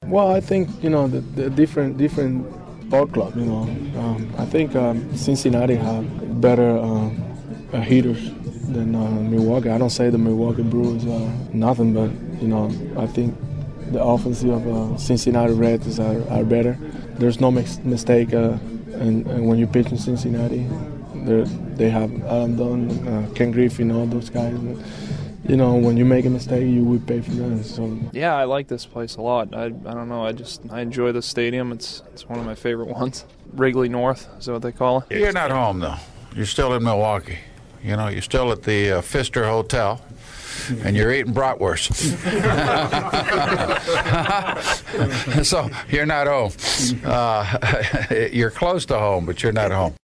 Well, I think the different ball club. I think Cincinnati have better hitters than Milwaukee. I don't say the Milwaukee Brewers are nothing, but I think the offensive of Cincinnati Reds are better. There's no mistake, and when you pitch in Cincinnati, they have Adam Dunn, Ken Griffin, all those guys. When you make a mistake, you will pay for that. So yeah, I like this place a lot. I don't know. I enjoy the stadium. It's one of my favorite ones. Wrigley North is that what they call it? You're not home though. You're still in Milwaukee. You're still at the Pfister Hotel, and you're eating bratwurst. So you're not home. You're close to home, but you're not home.